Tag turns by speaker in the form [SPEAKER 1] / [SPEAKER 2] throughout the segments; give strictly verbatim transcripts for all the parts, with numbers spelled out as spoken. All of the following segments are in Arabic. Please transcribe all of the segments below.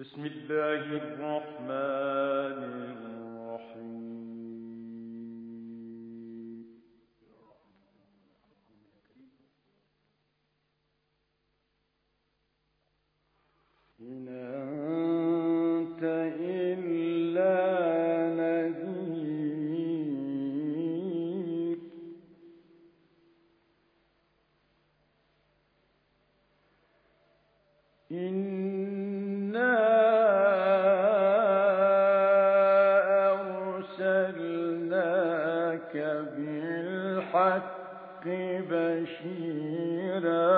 [SPEAKER 1] بسم الله الرحمن الرحيم. إن أنت إلا نذير إنا أرسلناك بالحق بشيرا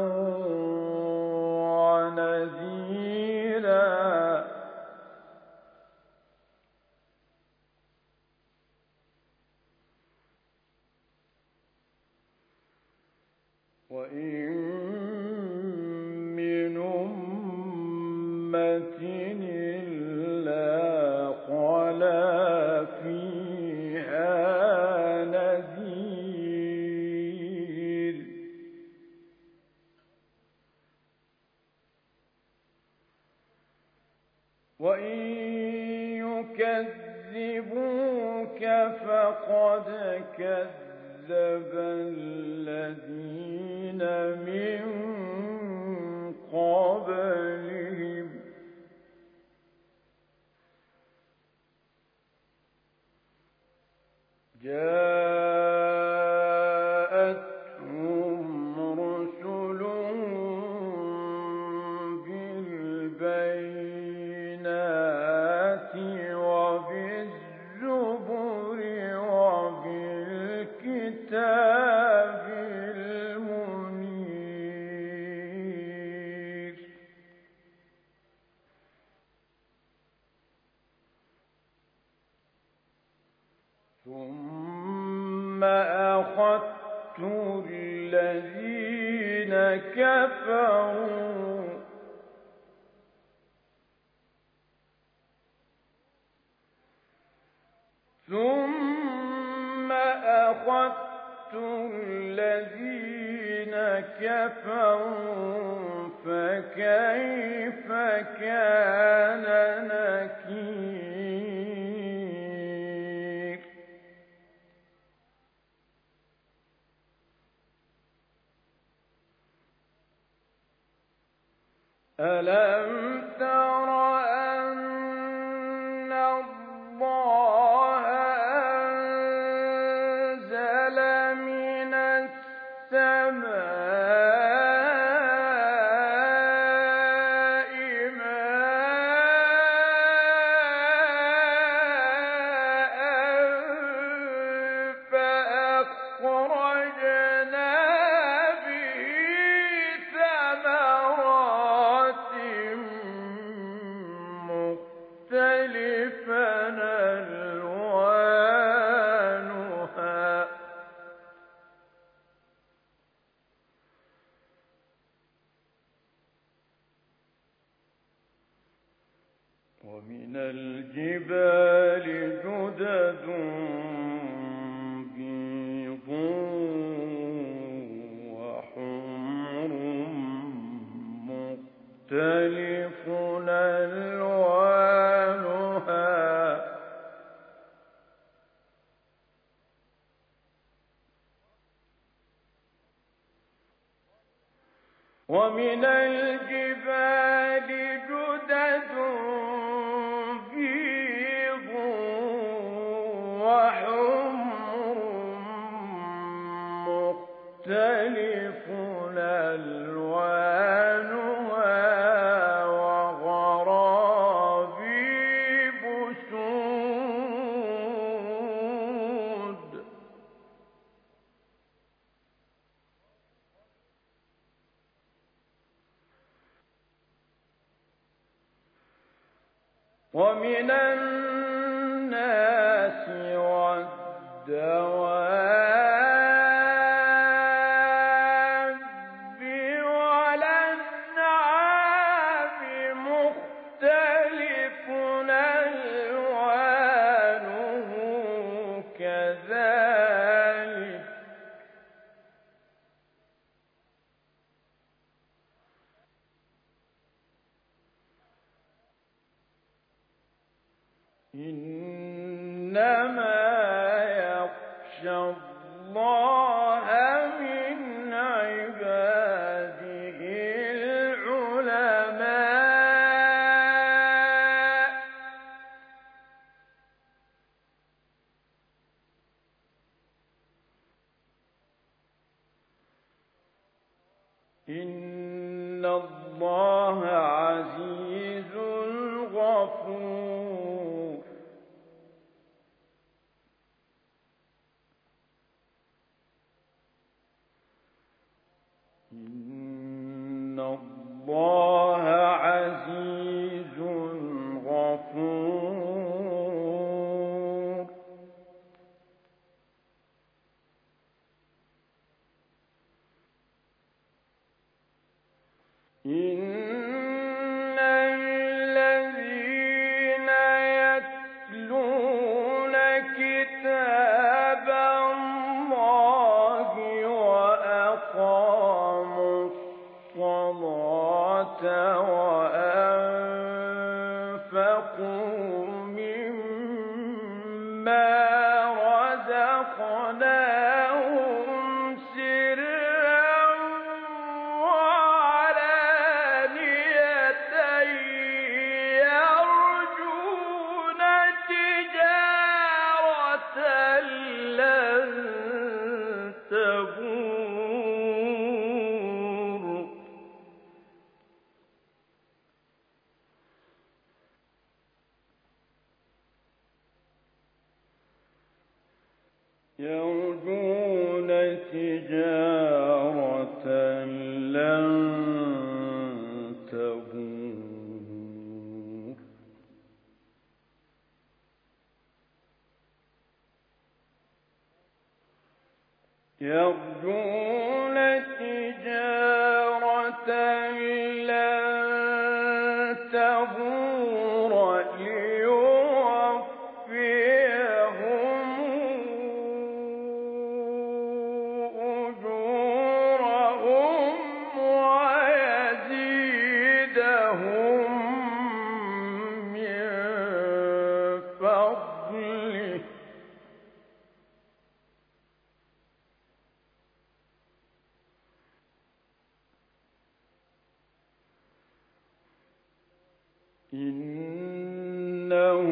[SPEAKER 1] ونذيرا وإن من أمة إلا خلا فيها نذير وإن يكذبوك فقد كذب الذين من قبلهم جاءتهم رسلهم بالبينات وبالزبر وبالكتاب المنير ثم أخذت الذين كفروا ثم أخذت الذين كفروا فكيف كان نكير ألم تر أن الله أنزل من السماء ماء فأخرجنا به ثمرات مختلفا ألوانها ومن الجبال جدد بيض وحمر مختلف ألوانها ومن الجبال جدد بيض وحمر مختلف ألوانها وغرابيب سود ومن الناس والدواب والأنعام مختلف ألوانه كذلك إنما يخشى الله من عباده العلماء. إن الله عزيز غفور. إن الله عزيز غفور. إن الذين يتلون كتاب الله وأقاموا الصلاة وأنفقوا مما رزقناهم سرا وعلانية يرجون تجارة لن تبور. يرجون تجارة لن تبور. يرجون تجارة لن تبور ليوفيهم أجورهم ويزيدهم من فضله. إنه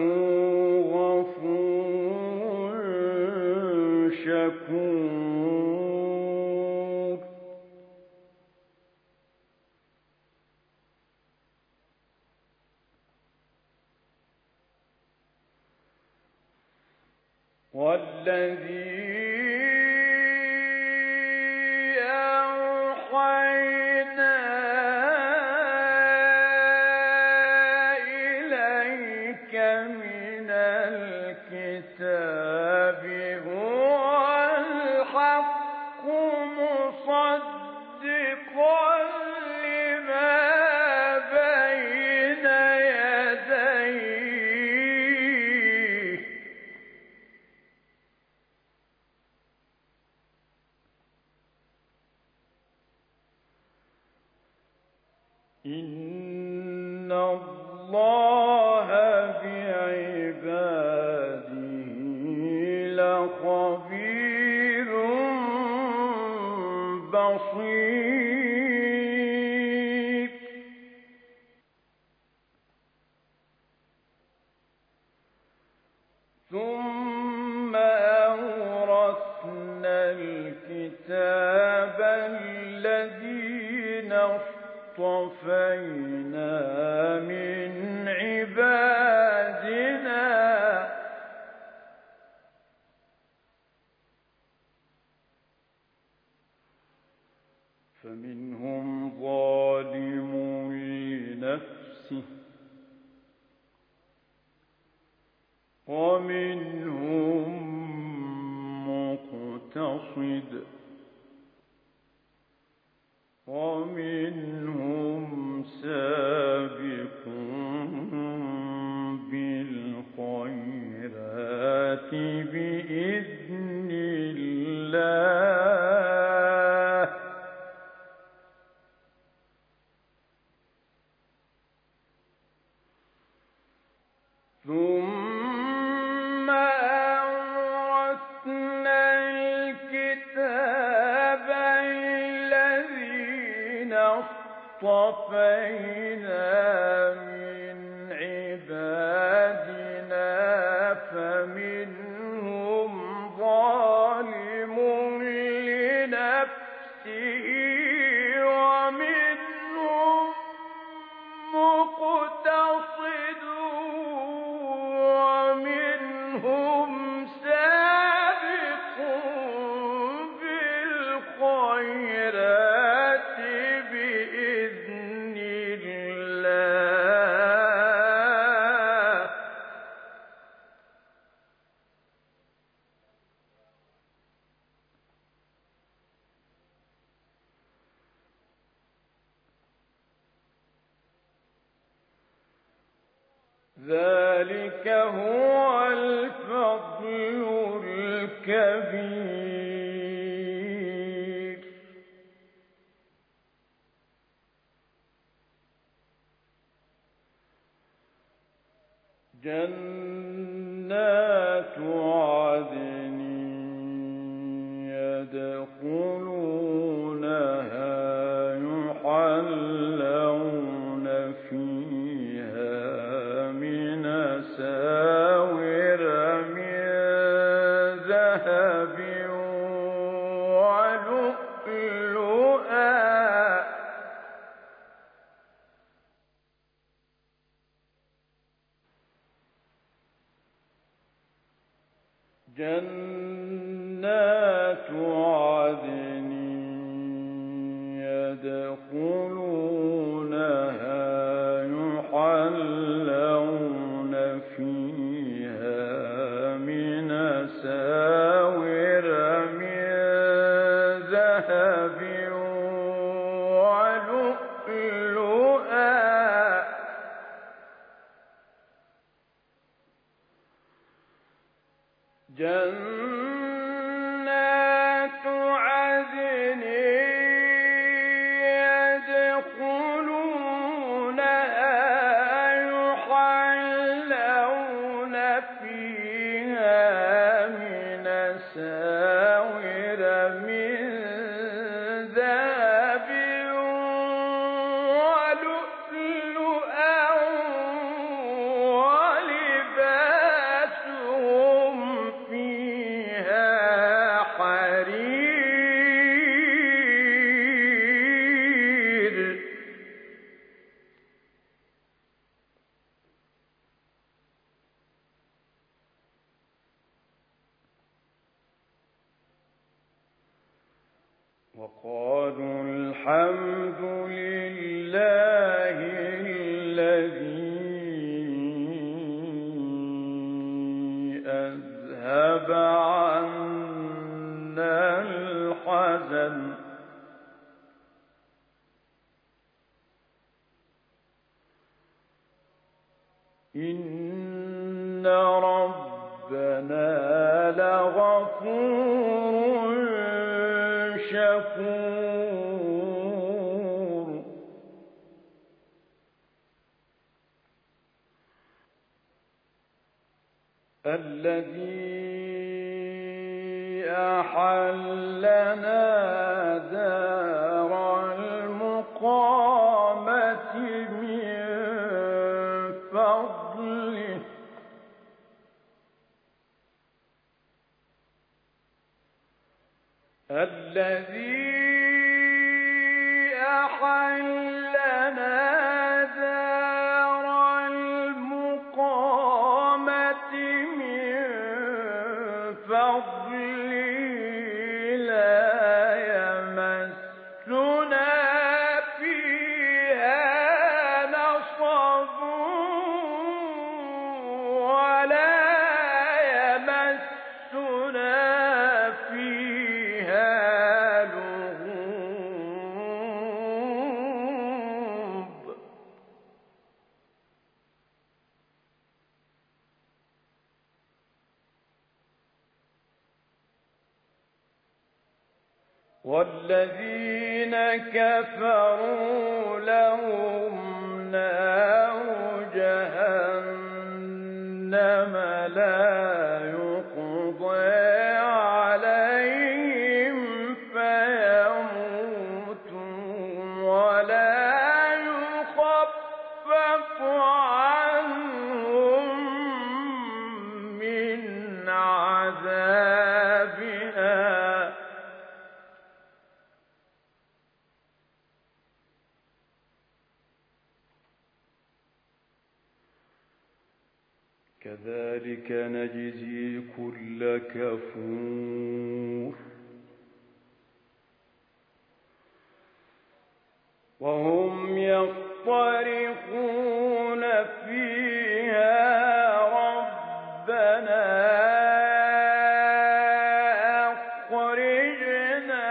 [SPEAKER 1] غفور شكور. والذي أوحينا إليك من الكتاب هو الحق مصدقا لما بين يديه. إن الله بعباده لخبير بصير. ثم أورثنا الكتاب الذين اصطفينا من عبادنا فمنهم ظالم لنفسه ومنهم مقتصد ومنهم سابق بالخيرات بإذن الله. ثم ذلك هو الفضل الكبير. جنات عدن يدخلونها يحلون فيها من أساور من ذهب ولؤلؤا جنات عدن يدخلونها يحلون فيها من أساور من ذهب ولؤلؤا جنات عدن يدخلونها يحلون فيها من أساور من ذهب ولؤلؤا ولباسهم فيها حرير. وقالوا الحمد لله الذي أذهب عنا الحزن إن ربنا لغفور شكور. الذي أحلنا دار المقامة من فضله الذي أحلنا دار المقامة من فضله لا يمسنا فيها نصب ولا يمسنا فيها لغوب. والذين كفروا لهم نار جهنم لا يقضى عليهم فيموتوا ولا يخفف عنهم من عذابها كذلك نجزي كل كفور. وهم يصطرخون فيها ربنا أخرجنا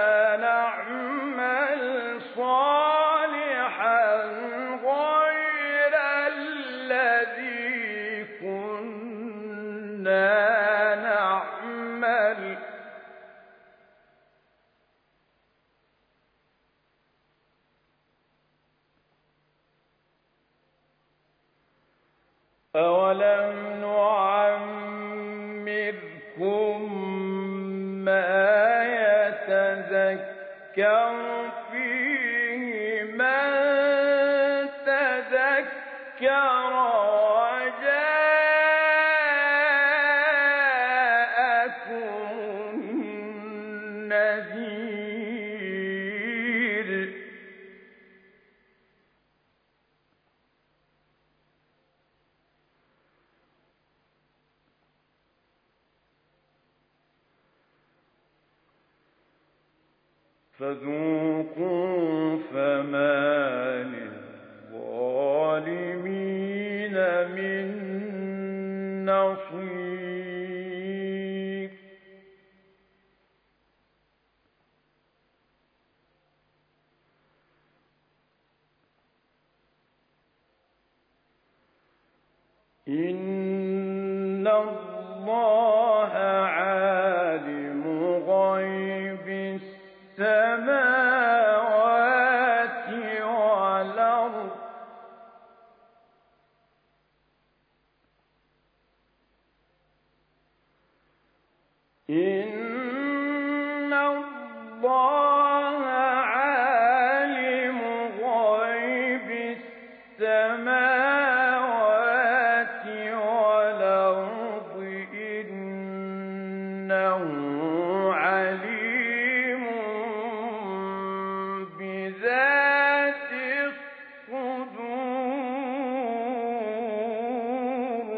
[SPEAKER 1] نعمل صالحا غير الذي أَوَلَمْ نُعَمِّرْكُم مَّا يَتَذَكَّرُ فِيهِ مَن تَذَكَّرَ وَجَاءَكُمُ النَّذِيرُ ۖ فَذُوقُوا فَمَا لِلظَّالِمِينَ مِن نَّصِيرٍ إِنَّ اللَّهَ عَالِمُ غَيْبِ السَّمَاوَاتِ وَالْأَرْضِ ۚ إِنَّ اللَّهَ عَالِمُ غَيْبِ السَّمَاوَاتِ وَالْأَرْضِ ۚ إِنَّهُ عَلِيمٌ بِذَاتِ الصُّدُورِ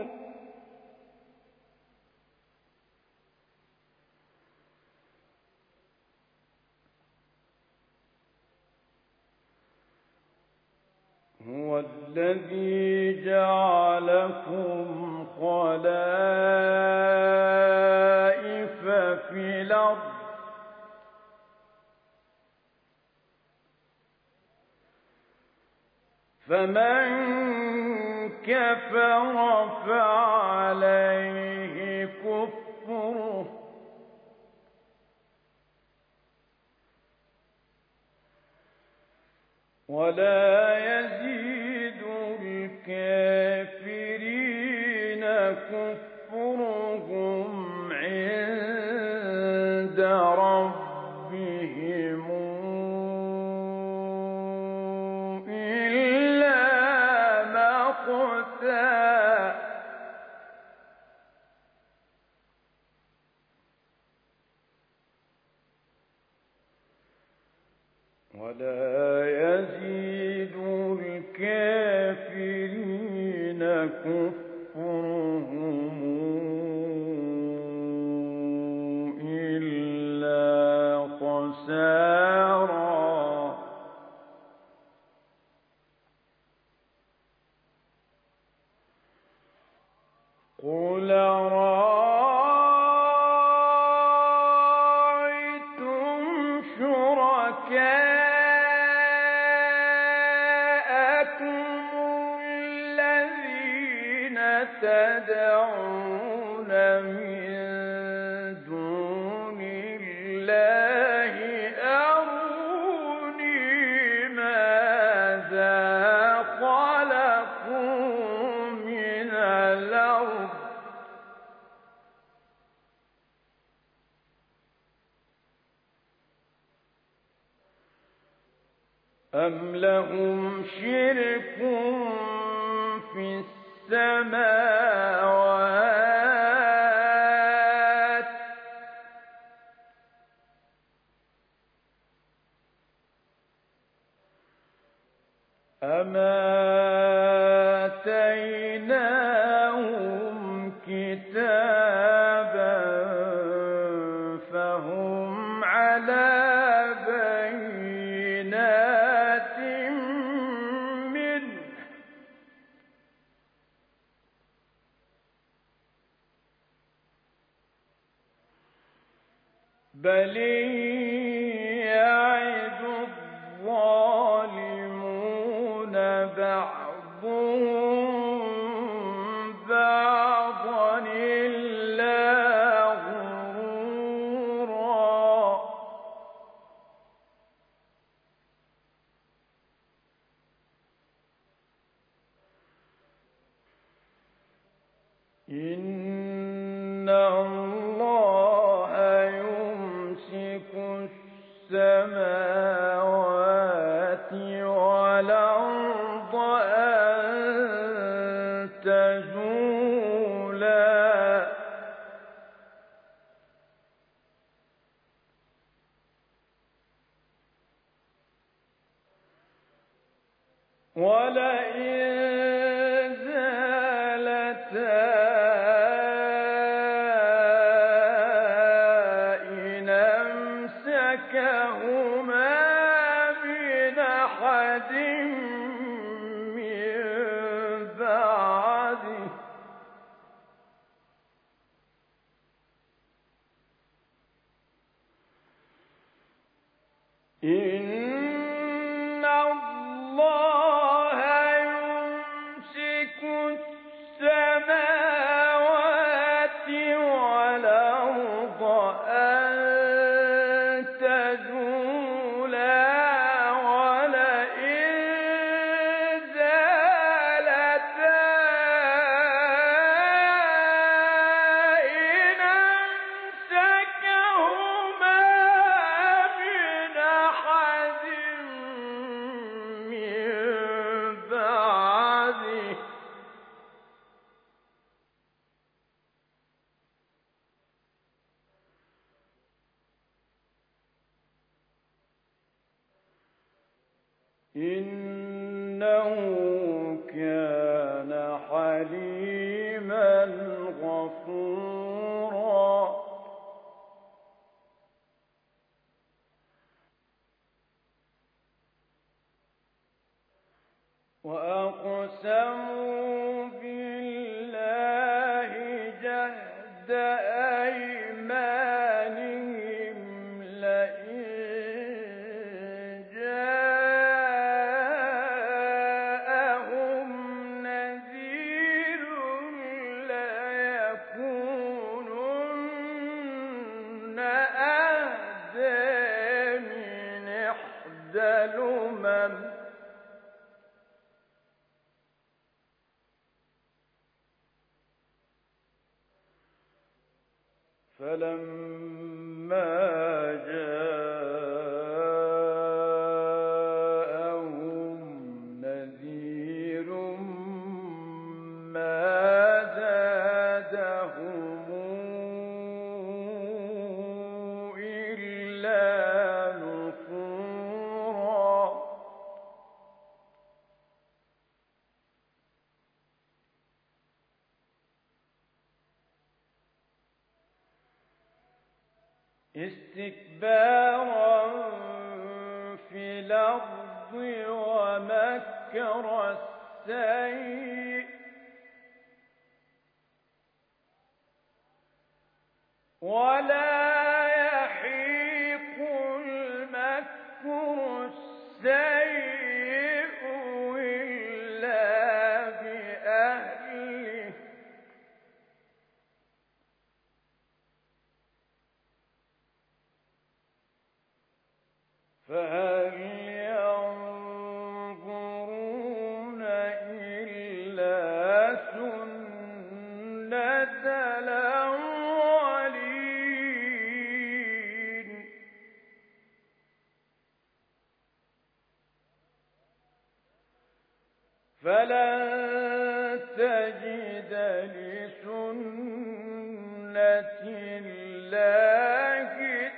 [SPEAKER 1] هُوَ الَّذِي جَعَلَكُمْ خَلَائِفَ فِي الْأَرْضِ ۚ فَمَن كَفَرَ فَعَلَيْهِ كُفْرُهُ ۖ وَلَا يَزِيدُ الْكَافِرِينَ كُفْرُهُمْ عِندَ رَبِّهِمْ إِلَّا مَقْتًا ۖ وَلَا يَزِيدُ الْكَافِرِينَ كُفْرُهُمْ إِلَّا خَسَارًا قُلْ أَرَأَيْتُمْ شُرَكَاءَكُمُ الَّذِينَ تَدْعُونَ مِن دُونِ اللَّهِ أَرُونِي مَاذَا خَلَقُوا مِنَ الْأَرْضِ أَمْ لَهُمْ شِرْكٌ فِي السَّمَاوَاتِ ۖ أَمْ آتَيْنَاهُمْ كِتَابًا فَهُمْ عَلَىٰ بَيِّنَاتٍ مِّنْهُ ۚ بَلِ يَعِدُ الظَّالِمُونَ بَعْضُهُم بَعْضًا إِلَّا غُرُورًا إن الله يمسك السماوات والأرض أن تزولا ولئن زالتا إن أمسكهما من أحد من بعده إن الله يمسك السماوات والأرض أن تزولا ولئن زالتا إن أمسكهما من أحد من بعده إنه كان حليما غفورا وأقسموا بالله جهد أيمانهم لئن جاءهم نذير ليكونن أهدى من إحدى الأمم فلما جاءهم نذير ما زادهم إلا نفورا استكبارا في الأرض ومكر السيء ولا يحيق المكر السيء إلا بأهله فهل ينظرون إلا سنة الأولين فلن تجد لسنة الله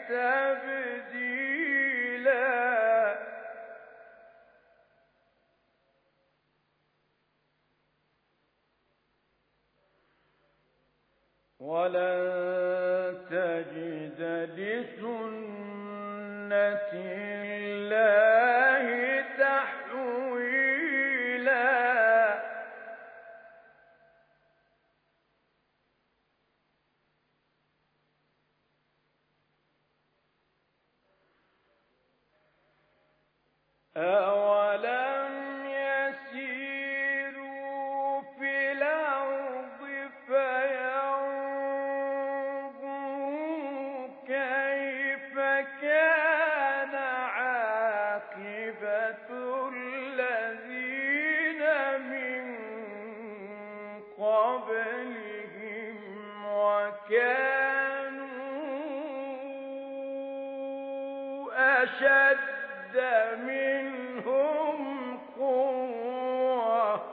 [SPEAKER 1] تبديلا ولن تجد لسنة الله تحويلا أولم يسيروا في الأرض فينظروا كيف كان عاقبة الذين من قبلهم أشد منهم قوة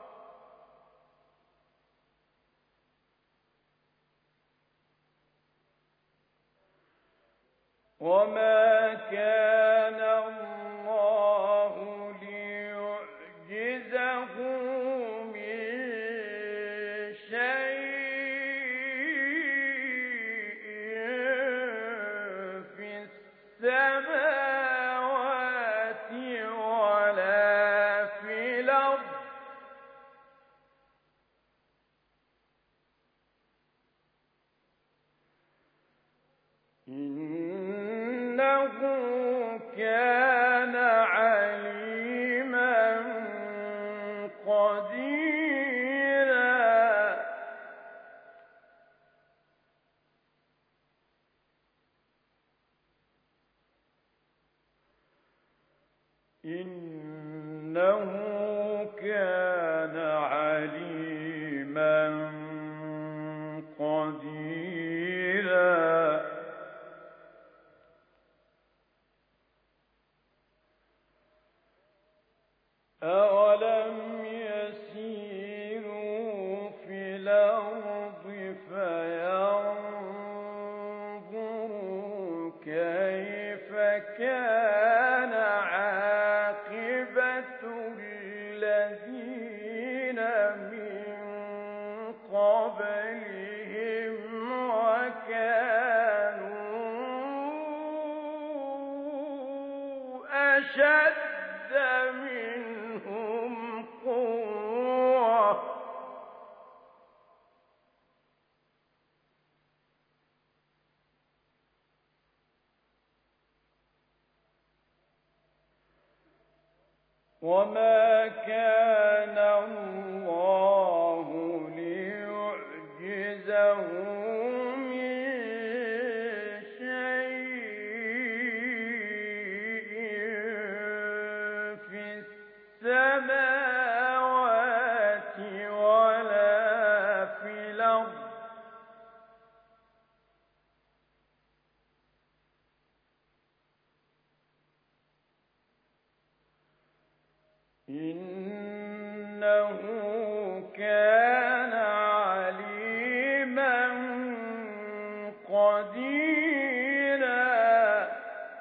[SPEAKER 1] وما كان الله ليعجزه من شيء في السماوات ولا في الأرض إنه كان عليما قديرا إنه كان عليما قديرا أولم يسيروا في الأرض فينظروا كيف كان عاقبة الذين من قبلهم وكانوا أشد منهم قوة وما كان الله ليعجزه من شيء في السماوات ولا في الأرض إنه كان عليما قديرا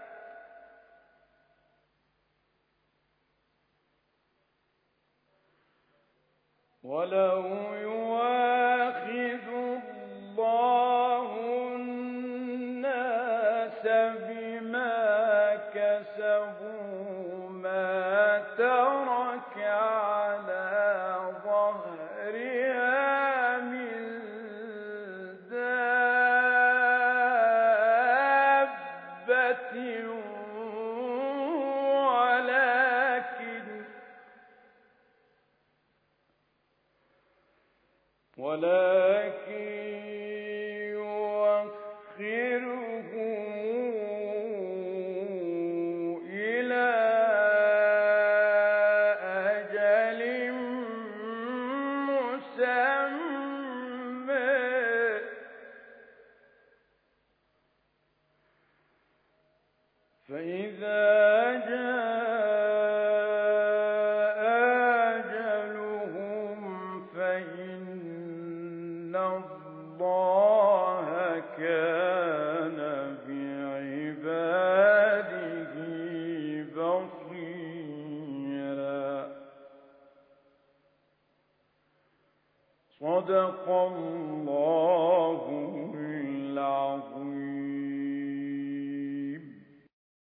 [SPEAKER 1] ولو يواخذ الله الناس بما كسبوا ما ترك على ظهرها من دابة ولكن ولكن يؤخرهم إلى أجل مسمى فإذا جاء أجلهم فإن الله كان بعباده بصيرا صدق الله